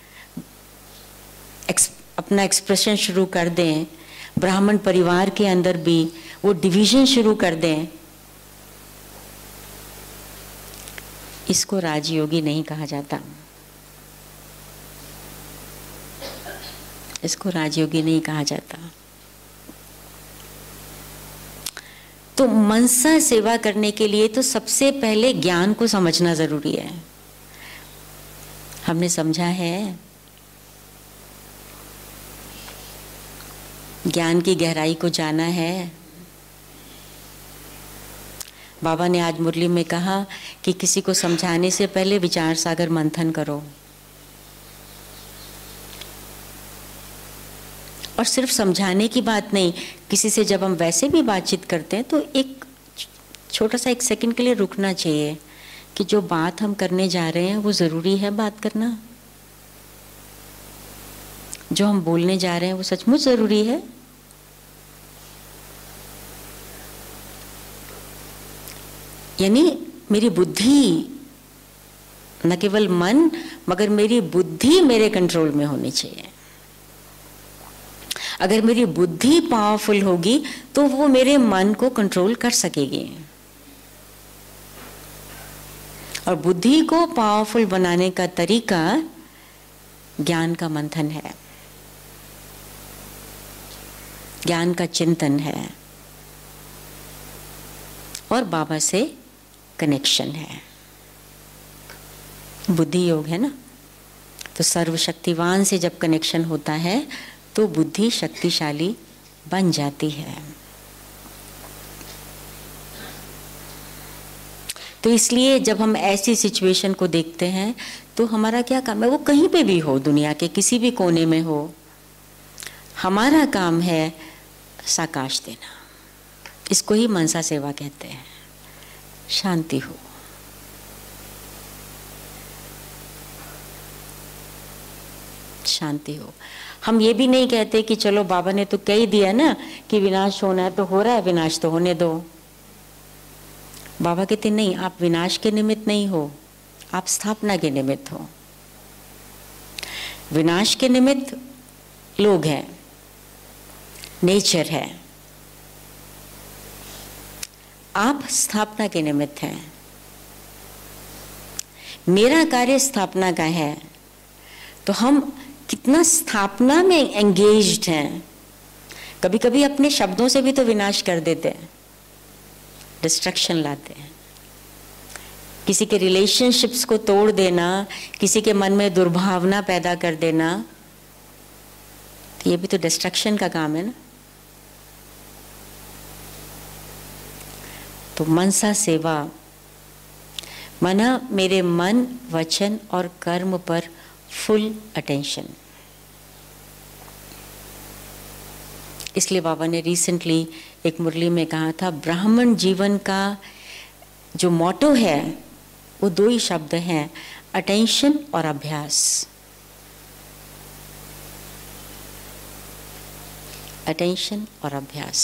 अपना एक्सप्रेशन शुरू कर दें, ब्राह्मण परिवार के अंदर भी वो डिवीजन शुरू कर दें, इसको राजयोगी नहीं कहा जाता। इसको राजयोगी नहीं कहा जाता। तो मनसा सेवा करने के लिए तो सबसे पहले ज्ञान को समझना जरूरी है। हमने समझा है, ज्ञान की गहराई को जाना है। बाबा ने आज मुरली में कहा कि किसी को समझाने से पहले विचार सागर मंथन करो, और सिर्फ समझाने की बात नहीं, किसी से जब हम वैसे भी बातचीत करते हैं तो एक छोटा सा 1 सेकंड के लिए रुकना चाहिए कि जो बात हम करने जा रहे हैं वो जरूरी है बात करना, जो हम बोलने जा रहे हैं वो सचमुच जरूरी है। यानी मेरी बुद्धि, न केवल मन मगर मेरी बुद्धि मेरे कंट्रोल में होनी चाहिए। अगर मेरी बुद्धि पावरफुल होगी तो वो मेरे मन को कंट्रोल कर सकेगी, और बुद्धि को पावरफुल बनाने का तरीका ज्ञान का मंथन है, ज्ञान का चिंतन है, और बाबा से कनेक्शन है। बुद्धि योग है ना, तो सर्वशक्तिवान से जब कनेक्शन होता है तो बुद्धि शक्तिशाली बन जाती है। तो इसलिए जब हम ऐसी सिचुएशन को देखते हैं तो हमारा क्या काम है, वो कहीं पे भी हो, दुनिया के किसी भी कोने में हो, हमारा काम है साकाश देना। इसको ही मनसा सेवा कहते हैं। शांति हो, शांति हो। हम ये भी नहीं कहते कि चलो बाबा ने तो कह ही दिया ना कि विनाश होना है तो हो रहा है, विनाश तो होने दो। बाबा कहते नहीं, आप विनाश के निमित्त नहीं हो, आप स्थापना के निमित्त हो। विनाश के निमित्त लोग हैं, नेचर है, आप स्थापना के निमित्त हैं। मेरा कार्य स्थापना का है, तो हम कितना स्थापना में एंगेज्ड हैं। कभी कभी अपने शब्दों से भी तो विनाश कर देते हैं, डिस्ट्रक्शन लाते हैं। किसी के रिलेशनशिप्स को तोड़ देना, किसी के मन में दुर्भावना पैदा कर देना, ये भी तो डिस्ट्रक्शन का काम है ना। तो मनसा सेवा माना मेरे मन, वचन और कर्म पर फुल अटेंशन। इसलिए बाबा ने रिसेंटली एक मुरली में कहा था, ब्राह्मण जीवन का जो मोटो है वो 2 ही शब्द हैं, अटेंशन और अभ्यास। अटेंशन और अभ्यास।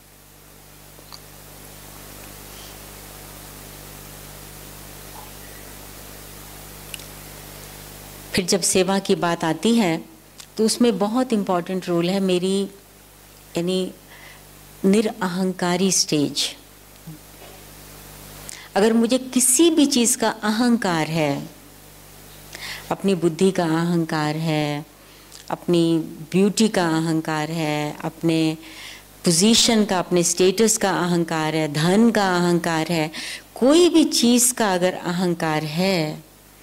फिर जब सेवा की बात आती है तो उसमें बहुत इम्पॉर्टेंट रोल है मेरी, यानी निरअहंकारी स्टेज। अगर मुझे किसी भी चीज़ का अहंकार है, अपनी बुद्धि का अहंकार है, अपनी ब्यूटी का अहंकार है, अपने पोजीशन का, अपने स्टेटस का अहंकार है, धन का अहंकार है, कोई भी चीज़ का अगर अहंकार है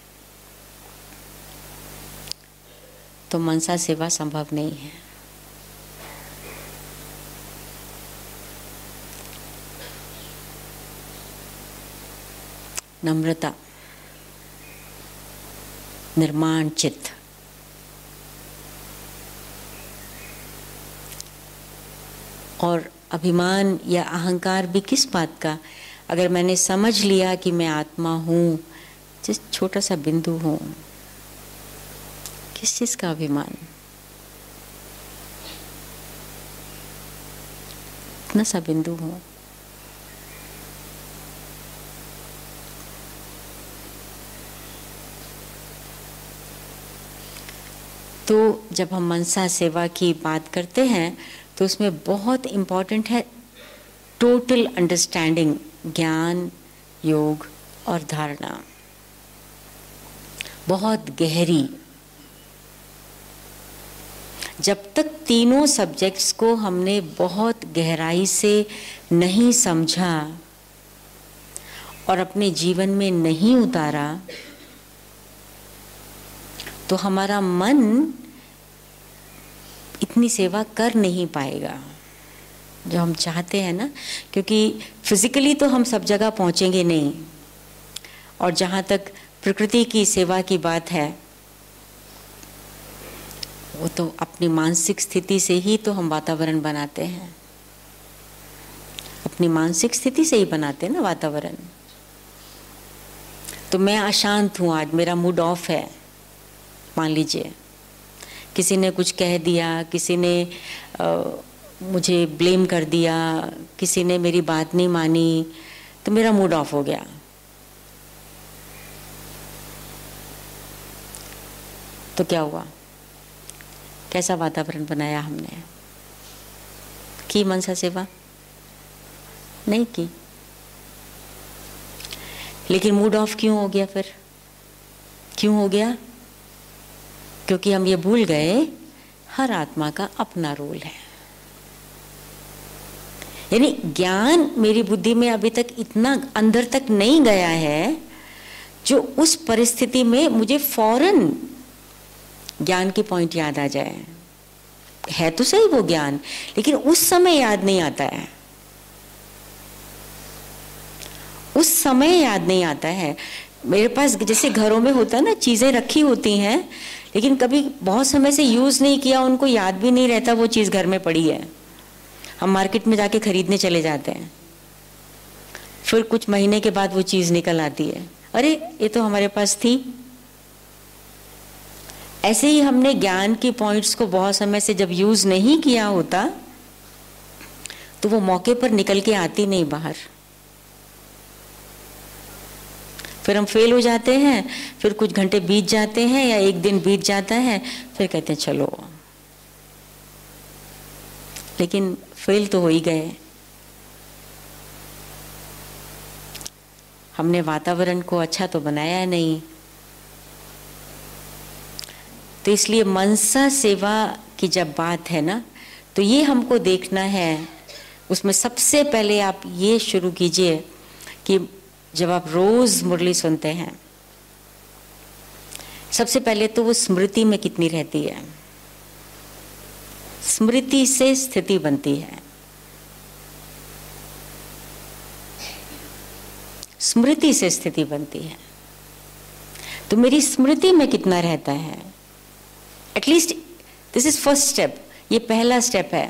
तो मनसा सेवा संभव नहीं है। नम्रता, निर्माण चित्त, और अभिमान या अहंकार भी किस बात का? अगर मैंने समझ लिया कि मैं आत्मा हूँ, जिस छोटा सा बिंदु हूँ, किस चीज का अभिमान? इतना सा बिंदु हूँ। तो जब हम मनसा सेवा की बात करते हैं तो उसमें बहुत इम्पोर्टेंट है टोटल अंडरस्टैंडिंग, ज्ञान, योग और धारणा, बहुत गहरी। जब तक तीनों सब्जेक्ट्स को हमने बहुत गहराई से नहीं समझा और अपने जीवन में नहीं उतारा तो हमारा मन इतनी सेवा कर नहीं पाएगा जो हम चाहते हैं ना। क्योंकि फिजिकली तो हम सब जगह पहुंचेंगे नहीं, और जहाँ तक प्रकृति की सेवा की बात है वो तो अपनी मानसिक स्थिति से ही तो हम वातावरण बनाते हैं, अपनी मानसिक स्थिति से ही बनाते हैं ना वातावरण। तो मैं अशांत हूँ, आज मेरा मूड ऑफ है, मान लीजिए किसी ने कुछ कह दिया, किसी ने मुझे ब्लेम कर दिया, किसी ने मेरी बात नहीं मानी, तो मेरा मूड ऑफ हो गया। तो क्या हुआ? कैसा वातावरण बनाया हमने? की मनसा सेवा? नहीं की। लेकिन मूड ऑफ क्यों हो गया? फिर क्यों हो गया? क्योंकि हम ये भूल गए हर आत्मा का अपना रोल है। यानी ज्ञान मेरी बुद्धि में अभी तक इतना अंदर तक नहीं गया है जो उस परिस्थिति में मुझे फौरन ज्ञान की पॉइंट याद आ जाए। है तो सही वो ज्ञान, लेकिन उस समय याद नहीं आता है, उस समय याद नहीं आता है। मेरे पास जैसे घरों में होता है ना, चीजें रखी होती हैं लेकिन कभी बहुत समय से यूज नहीं किया, उनको याद भी नहीं रहता वो चीज घर में पड़ी है। हम मार्केट में जाके खरीदने चले जाते हैं, फिर कुछ महीने के बाद वो चीज निकल आती है, अरे ये तो हमारे पास थी। ऐसे ही हमने ज्ञान की पॉइंट्स को बहुत समय से जब यूज नहीं किया होता तो वो मौके पर निकल के आती नहीं बाहर, फिर हम फेल हो जाते हैं। फिर कुछ घंटे बीत जाते हैं या एक दिन बीत जाता है, फिर कहते हैं चलो, लेकिन फेल तो हो ही गए। हमने वातावरण को अच्छा तो बनाया नहीं। तो इसलिए मनसा सेवा की जब बात है ना, तो ये हमको देखना है। उसमें सबसे पहले आप ये शुरू कीजिए कि जब आप रोज मुरली सुनते हैं, सबसे पहले तो वो स्मृति में कितनी रहती है। स्मृति से स्थिति बनती है। स्मृति से स्थिति बनती है। तो मेरी स्मृति में कितना रहता है, at least this is first step, ये पहला स्टेप है।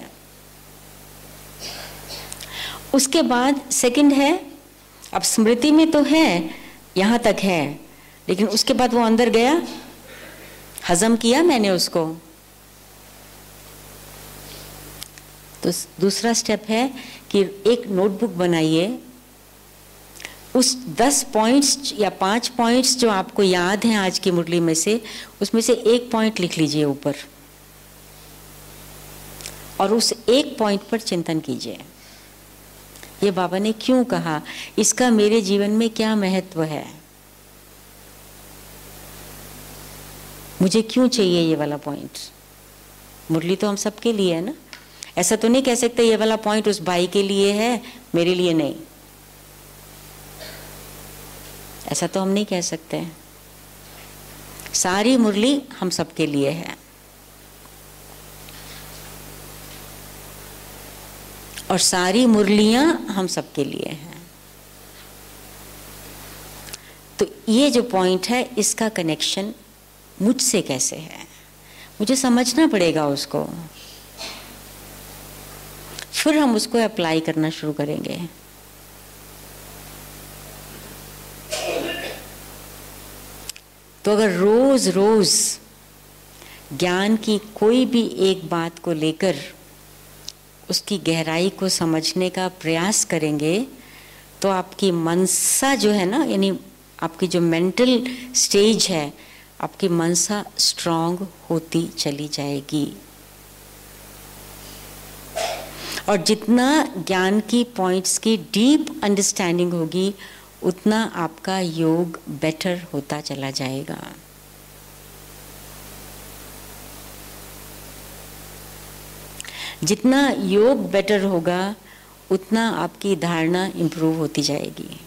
उसके बाद सेकंड है, अब स्मृति में तो है, यहां तक है, लेकिन उसके बाद वो अंदर गया, हजम किया मैंने उसको। तो दूसरा स्टेप है कि एक नोटबुक बनाइए, उस 10 पॉइंट्स या 5 पॉइंट्स जो आपको याद हैं आज की मुरली में से, उसमें से एक पॉइंट लिख लीजिए ऊपर, और उस एक पॉइंट पर चिंतन कीजिए, ये बाबा ने क्यों कहा, इसका मेरे जीवन में क्या महत्व है, मुझे क्यों चाहिए ये वाला पॉइंट। मुरली तो हम सबके लिए है ना, ऐसा तो नहीं कह सकते ये वाला पॉइंट उस भाई के लिए है, मेरे लिए नहीं, ऐसा तो हम नहीं कह सकते। सारी मुरली हम सबके लिए है, और सारी मुरलियां हम सबके लिए हैं। तो ये जो पॉइंट है, इसका कनेक्शन मुझसे कैसे है, मुझे समझना पड़ेगा उसको, फिर हम उसको अप्लाई करना शुरू करेंगे। तो अगर रोज रोज ज्ञान की कोई भी एक बात को लेकर उसकी गहराई को समझने का प्रयास करेंगे, तो आपकी मनसा जो है ना, यानी आपकी जो मेंटल स्टेज है, आपकी मनसा स्ट्रांग होती चली जाएगी। और जितना ज्ञान की पॉइंट्स की डीप अंडरस्टैंडिंग होगी, उतना आपका योग बेटर होता चला जाएगा। जितना योग बेटर होगा, उतना आपकी धारणा इंप्रूव होती जाएगी,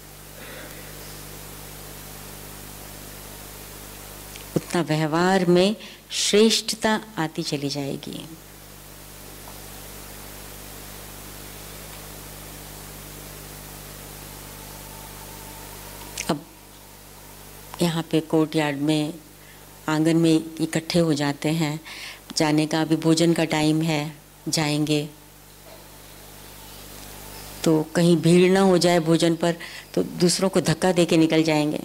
उतना व्यवहार में श्रेष्ठता आती चली जाएगी। अब यहाँ पे कोर्टयार्ड में, आंगन में इकट्ठे हो जाते हैं, जाने का अभी भोजन का टाइम है, जाएंगे, तो कहीं भीड़ ना हो जाए भोजन पर, तो दूसरों को धक्का देके निकल जाएंगे।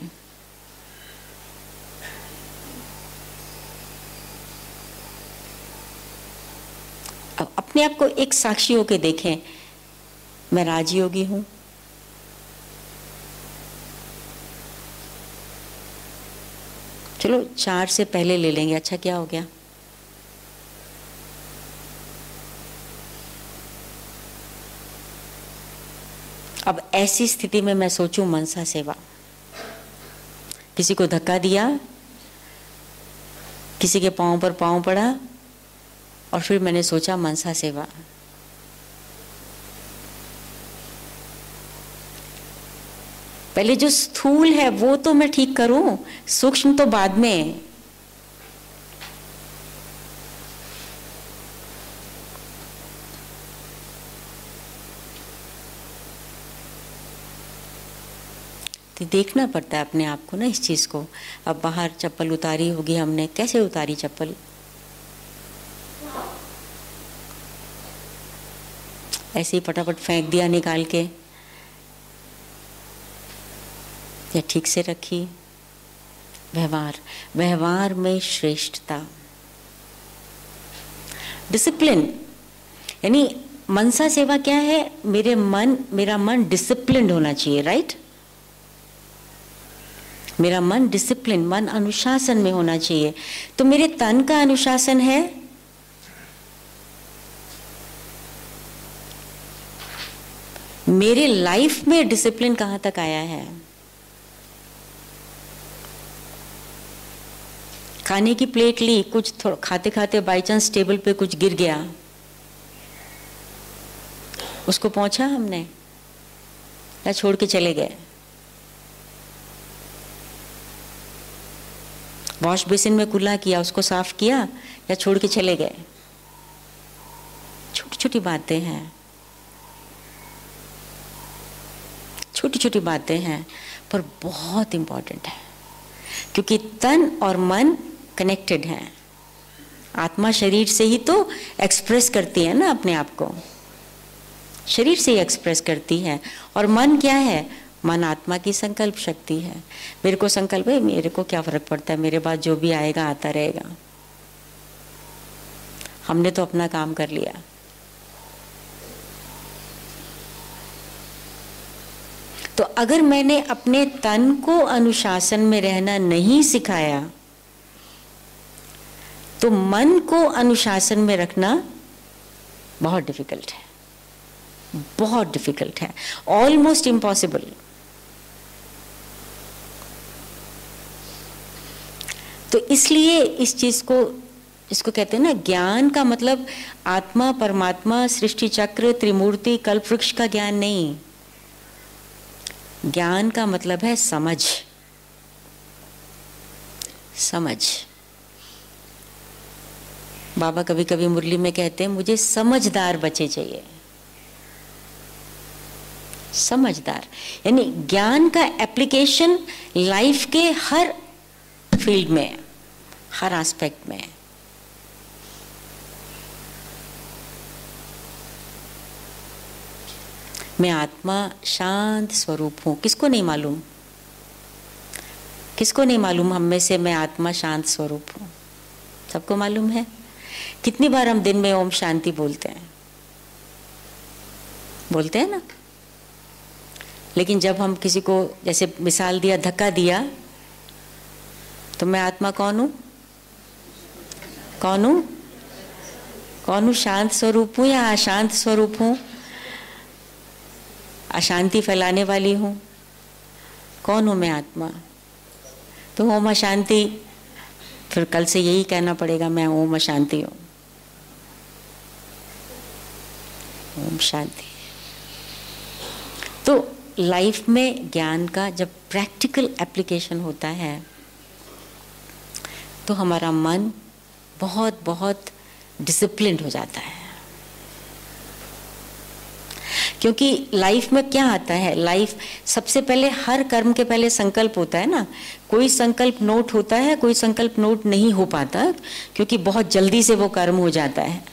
अब अपने आप को एक साक्षी होके देखें, मैं राजयोगी हूं, चलो 4 से पहले ले लेंगे, अच्छा क्या हो गया। अब ऐसी स्थिति में मैं सोचूं मनसा सेवा, किसी को धक्का दिया, किसी के पांव पर पांव पड़ा, और फिर मैंने सोचा मनसा सेवा। पहले जो स्थूल है वो तो मैं ठीक करूं, सूक्ष्म तो बाद में। तो देखना पड़ता है अपने आप को ना, इस चीज को। अब बाहर चप्पल उतारी होगी हमने, कैसे उतारी चप्पल, ऐसे ही फटाफट फेंक दिया निकाल के, या ठीक से रखी। व्यवहार, व्यवहार में श्रेष्ठता, डिसिप्लिन, यानी मनसा सेवा क्या है, मेरा मन डिसिप्लिन्ड होना चाहिए, राइट। मेरा मन डिसिप्लिन, मन अनुशासन में होना चाहिए। तो मेरे तन का अनुशासन है, मेरे लाइफ में डिसिप्लिन कहां तक आया है। खाने की प्लेट ली, कुछ खाते खाते बाई चांस टेबल पे कुछ गिर गया, उसको पहुंचा हमने या छोड़ के चले गए। वॉश बेसिन में कुल्ला किया, उसको साफ किया या छोड़ के चले गए। छोटी छोटी बातें हैं, छोटी छोटी बातें हैं पर बहुत इम्पोर्टेंट है, क्योंकि तन और मन कनेक्टेड हैं। आत्मा शरीर से ही तो एक्सप्रेस करती है ना अपने आप को, शरीर से ही एक्सप्रेस करती है। और मन क्या है? मन आत्मा की संकल्प शक्ति है। मेरे को संकल्प है, मेरे को क्या फर्क पड़ता है, मेरे पास जो भी आएगा आता रहेगा, हमने तो अपना काम कर लिया। तो अगर मैंने अपने तन को अनुशासन में रहना नहीं सिखाया तो मन को अनुशासन में रखना बहुत डिफिकल्ट है, बहुत डिफिकल्ट है, ऑलमोस्ट इम्पॉसिबल। तो इसलिए इस चीज को, इसको कहते हैं ना, ज्ञान का मतलब आत्मा, परमात्मा, सृष्टि चक्र, त्रिमूर्ति, कल्प वृक्ष का ज्ञान नहीं। ज्ञान का मतलब है समझ, समझ। बाबा कभी कभी मुरली में कहते हैं मुझे समझदार बच्चे चाहिए। समझदार यानी ज्ञान का एप्लीकेशन लाइफ के हर फील्ड में, हर एस्पेक्ट में। मैं आत्मा शांत स्वरूप हूं, किसको नहीं मालूम? किसको नहीं मालूम हम में से मैं आत्मा शांत स्वरूप हूं? सबको मालूम है। कितनी बार हम दिन में ओम शांति बोलते हैं? बोलते हैं ना। लेकिन जब हम किसी को, जैसे मिसाल दिया, धक्का दिया, तो मैं आत्मा कौन हूं? कौन हूं? कौन हूं? शांत स्वरूप हूं या अशांत स्वरूप हूं? अशांति फैलाने वाली हूं? कौन हूं मैं? आत्मा। तो ओम अशांति, फिर कल से यही कहना पड़ेगा, मैं ओम अशांति हूं। ओम शांति। तो लाइफ में ज्ञान का जब प्रैक्टिकल एप्लीकेशन होता है तो हमारा मन बहुत बहुत डिसिप्लिन्ड हो जाता है। क्योंकि लाइफ में क्या आता है, लाइफ सबसे पहले, हर कर्म के पहले संकल्प होता है ना। कोई संकल्प नोट होता है, कोई संकल्प नोट नहीं हो पाता, क्योंकि बहुत जल्दी से वो कर्म हो जाता है।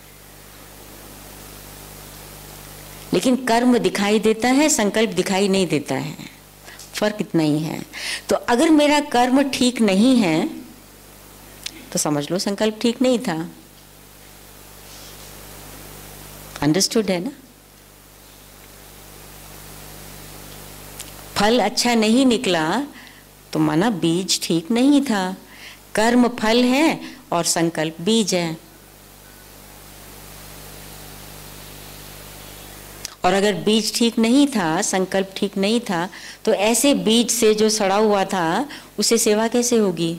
लेकिन कर्म दिखाई देता है, संकल्प दिखाई नहीं देता है, फर्क इतना ही है। तो अगर मेरा कर्म ठीक नहीं है तो समझ लो संकल्प ठीक नहीं था। अंडरस्टूड है ना? फल अच्छा नहीं निकला तो माना बीज ठीक नहीं था। कर्म फल है और संकल्प बीज है। और अगर बीज ठीक नहीं था, संकल्प ठीक नहीं था, तो ऐसे बीज से जो सड़ा हुआ था उसे सेवा कैसे होगी?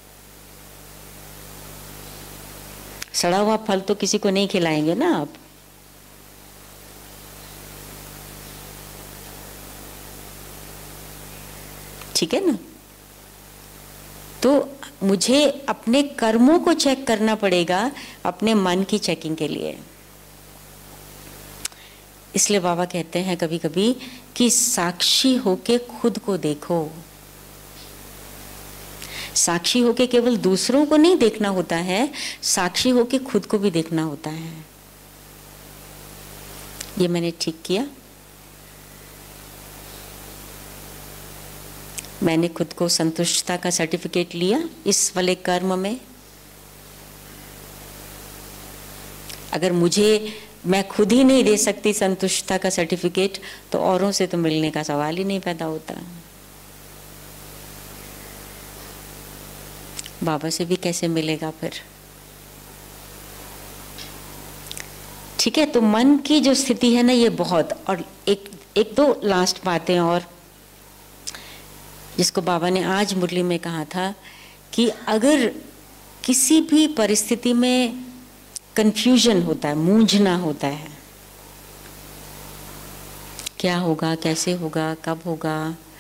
सड़ा हुआ फल तो किसी को नहीं खिलाएंगे ना आप। ठीक है ना? तो मुझे अपने कर्मों को चेक करना पड़ेगा अपने मन की चेकिंग के लिए। इसलिए बाबा कहते हैं कभी कभी कि साक्षी होके खुद को देखो। साक्षी होके केवल दूसरों को नहीं देखना होता है, साक्षी होके खुद को भी देखना होता है। ये मैंने ठीक किया, मैंने खुद को संतुष्टता का सर्टिफिकेट लिया इस वाले कर्म में। अगर मैं खुद ही नहीं दे सकती संतुष्टता का सर्टिफिकेट, तो औरों से तो मिलने का सवाल ही नहीं पैदा होता। बाबा से भी कैसे मिलेगा फिर? ठीक है। तो मन की जो स्थिति है ना, ये बहुत, और एक दो लास्ट बातें और, जिसको बाबा ने आज मुरली में कहा था कि अगर किसी भी परिस्थिति में कंफ्यूजन होता है, मूंझना होता है, क्या होगा, कैसे होगा, कब होगा,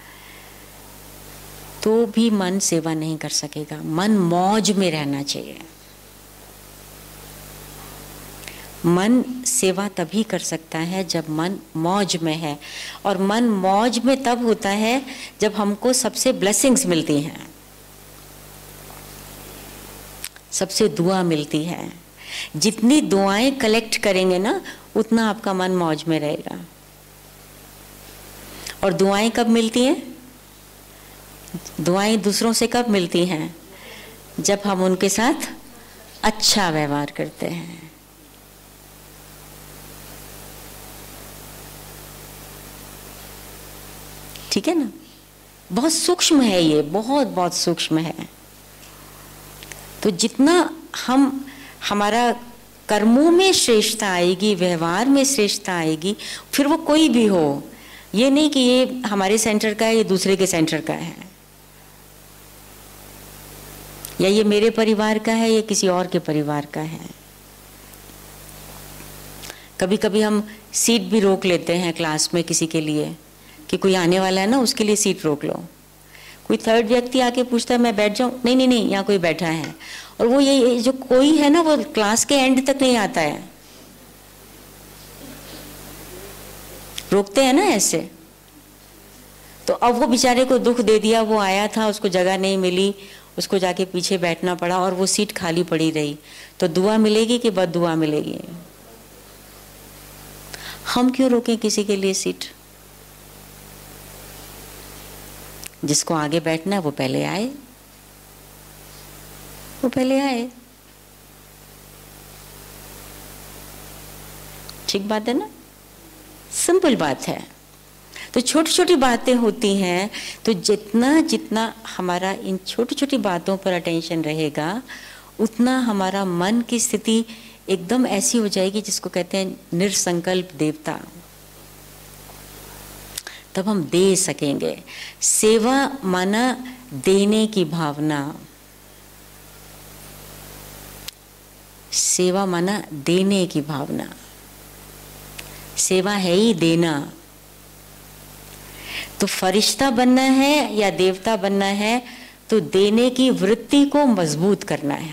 तो भी मन सेवा नहीं कर सकेगा। मन मौज में रहना चाहिए। मन सेवा तभी कर सकता है जब मन मौज में है, और मन मौज में तब होता है जब हमको सबसे ब्लेसिंग्स मिलती हैं, सबसे दुआ मिलती है। जितनी दुआएं कलेक्ट करेंगे ना, उतना आपका मन मौज में रहेगा। और दुआएं कब मिलती हैं? दुआएं दूसरों से कब मिलती हैं? जब हम उनके साथ अच्छा व्यवहार करते हैं। ठीक है ना? बहुत सूक्ष्म है ये, बहुत बहुत सूक्ष्म है। तो जितना हम, हमारा कर्मों में श्रेष्ठता आएगी, व्यवहार में श्रेष्ठता आएगी, फिर वो कोई भी हो, ये नहीं कि ये हमारे सेंटर का है, ये दूसरे के सेंटर का है, या ये मेरे परिवार का है, ये किसी और के परिवार का है। कभी कभी हम सीट भी रोक लेते हैं क्लास में किसी के लिए, कि कोई आने वाला है ना, उसके लिए सीट रोक लो। कोई थर्ड व्यक्ति आके पूछता है मैं बैठ जाऊं, नहीं नहीं नहीं, यहाँ कोई बैठा है। और वो ये जो कोई है ना, वो क्लास के एंड तक नहीं आता है। रोकते हैं ना ऐसे। तो अब वो बेचारे को दुख दे दिया, वो आया था, उसको जगह नहीं मिली, उसको जाके पीछे बैठना पड़ा, और वो सीट खाली पड़ी रही। तो दुआ मिलेगी कि बद दुआ मिलेगी? हम क्यों रोकें किसी के लिए सीट? जिसको आगे बैठना है वो पहले आए, वो पहले आए। ठीक बात है ना? सिंपल बात है। तो छोटी छोटी बातें होती हैं, तो जितना जितना हमारा इन छोटी छोटी बातों पर अटेंशन रहेगा, उतना हमारा मन की स्थिति एकदम ऐसी हो जाएगी जिसको कहते हैं निरसंकल्प देवता। तब हम दे सकेंगे। सेवा माना देने की भावना, सेवा माना देने की भावना। सेवा है ही देना। तो फरिश्ता बनना है या देवता बनना है, तो देने की वृत्ति को मजबूत करना है।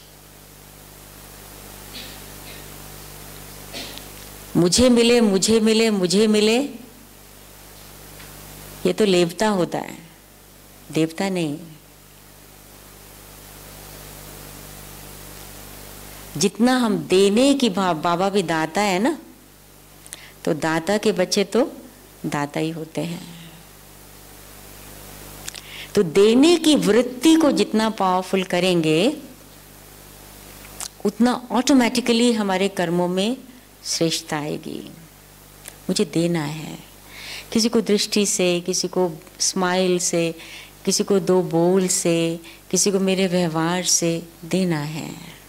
मुझे मिले, मुझे मिले, मुझे मिले, ये तो लेवता होता है, देवता नहीं। जितना हम देने की भाव, बाबा भी दाता है ना, तो दाता के बच्चे तो दाता ही होते हैं। तो देने की वृत्ति को जितना पावरफुल करेंगे, उतना ऑटोमेटिकली हमारे कर्मों में श्रेष्ठता आएगी। मुझे देना है, किसी को दृष्टि से, किसी को स्माइल से, किसी को दो बोल से, किसी को मेरे व्यवहार से देना है।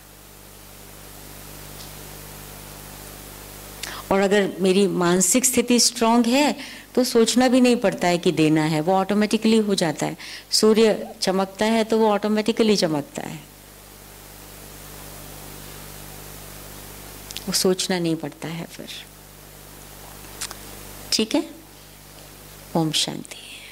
और अगर मेरी मानसिक स्थिति स्ट्रांग है तो सोचना भी नहीं पड़ता है कि देना है, वो ऑटोमेटिकली हो जाता है। सूर्य चमकता है तो वो ऑटोमेटिकली चमकता है, वो सोचना नहीं पड़ता है फिर। ठीक है? ओम शांति।